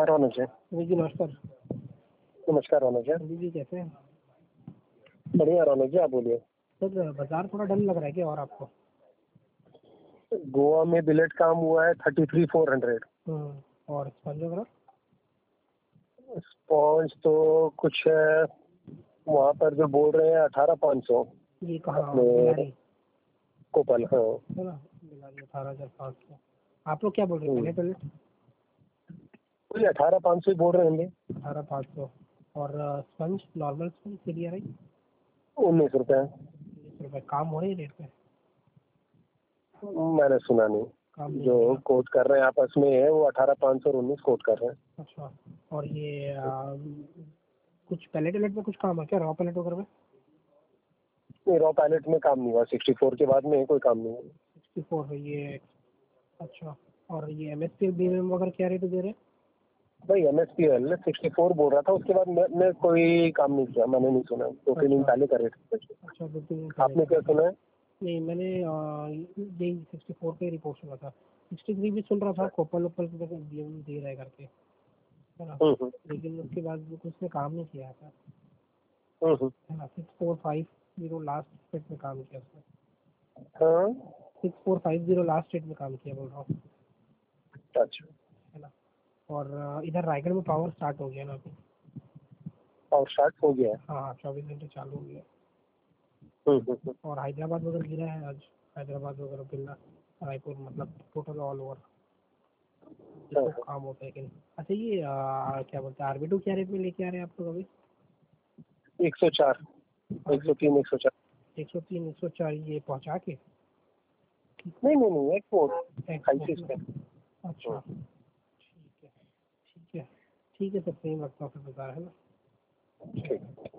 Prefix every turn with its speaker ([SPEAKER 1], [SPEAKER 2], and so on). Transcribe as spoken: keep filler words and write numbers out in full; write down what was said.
[SPEAKER 1] हाँ रोनक जी।
[SPEAKER 2] जी जी नमस्कार।
[SPEAKER 1] नमस्कार रोनक जी।
[SPEAKER 2] जी जी कैसे हैं?
[SPEAKER 1] बढ़िया रोनक जी, आप बोलिए।
[SPEAKER 2] सर बाजार थोड़ा डल लग रहा है क्या और आपको?
[SPEAKER 1] गोवा में बिलेट काम हुआ है थर्टी थ्री फोर हंड्रेड।
[SPEAKER 2] और स्पंज वगैरह?
[SPEAKER 1] स्पॉन्ज तो कुछ है वहाँ पर जो बोल रहे हैं अठारह पाँच सौ।
[SPEAKER 2] ये कहाँ
[SPEAKER 1] अपने
[SPEAKER 2] बिलारी?
[SPEAKER 1] कोपल। हाँ
[SPEAKER 2] है ना, बिलारी अठारह हजार पाँच सौ। आप लोग क्या बोल रहे हैं? पहले पहले
[SPEAKER 1] कोई अठारह पाँच सौ ही बोल रहे होंगे।
[SPEAKER 2] अठारह पाँच सौ। और स्पंज नॉर्मल स्पंज के लिए रही
[SPEAKER 1] उन्नीस रुपए।
[SPEAKER 2] उन्नीस रुपये। काम हो रही है रेट पे?
[SPEAKER 1] मैंने सुना नहीं।
[SPEAKER 2] काम नहीं
[SPEAKER 1] जो
[SPEAKER 2] हो रहा।
[SPEAKER 1] कोट कर रहे हैं आपस में है वो अठारह पाँच सौ और उन्नीस कोट कर रहे हैं।
[SPEAKER 2] अच्छा। और ये आ, कुछ पैलेट वैलेट में कुछ काम है क्या, रॉ पैलेट वगैरह में?
[SPEAKER 1] नहीं, रॉ पैलेट में काम नहीं हुआ। सिक्सटी फोर के बाद में कोई काम नहीं हुआ।
[SPEAKER 2] सिक्सटी फोर है ये। अच्छा। और ये M S P B M वगैरह क्या रेट दे रहे हैं?
[SPEAKER 1] भाई M S P L sixty four बोल रहा था, उसके बाद मैं, मैं कोई काम नहीं किया। मैंने नहीं सुना। दो तीन दिन
[SPEAKER 2] अच्छा
[SPEAKER 1] पहले का रेट।
[SPEAKER 2] अच्छा दो तीन दिन
[SPEAKER 1] आपने क्या
[SPEAKER 2] पहले।
[SPEAKER 1] सुना है?
[SPEAKER 2] नहीं मैंने आ, यही सिक्सटी फोर पे रिपोर्ट सुना था। सिक्सटी थ्री भी सुन रहा था, कोपल ओपल पे दे रहा है करके, है ना।
[SPEAKER 1] हम्म
[SPEAKER 2] लेकिन उसके बाद कुछ ने काम नहीं किया था,
[SPEAKER 1] हम्म हम्म।
[SPEAKER 2] है ना। Six four five zero last state में काम किया उसने।
[SPEAKER 1] हाँ
[SPEAKER 2] six four five zero last state में काम किया बोल रहा हूँ,
[SPEAKER 1] अच्छा।
[SPEAKER 2] है ना। और आ, इधर रायगढ़ में पावर स्टार्ट हो गया ना अभी।
[SPEAKER 1] और स्टार्ट हो गया है।
[SPEAKER 2] हाँ चौबीस घंटे चालू हो गया।
[SPEAKER 1] हम्म हम्म हम्म।
[SPEAKER 2] और हैदराबाद वगैरह गिरा है आज। हैदराबाद वगैरह बिल्ला रायपुर मतलब टोटल ऑल ओवर जिसको
[SPEAKER 1] हाँ,
[SPEAKER 2] काम होता है कि नहीं। अच्छा ये आ, क्या बोलते हैं आरबी टू क्या रेट में लेके आ रहे हैं आप लोग अभी?
[SPEAKER 1] एक सौ चार, एक सौ तीन, एक सौ चार।
[SPEAKER 2] एक सौ तीन एक सौ चार ये पहुंचा के?
[SPEAKER 1] नहीं नहीं नहीं, एक्सपोर्ट
[SPEAKER 2] एक्सपोर्ट
[SPEAKER 1] खाइसिस
[SPEAKER 2] में?
[SPEAKER 1] पे।
[SPEAKER 2] अच्छा ठीक है ठीक है ठीक है सर, सेम रखता हूँ फिर बता, है ना।
[SPEAKER 1] ठीक।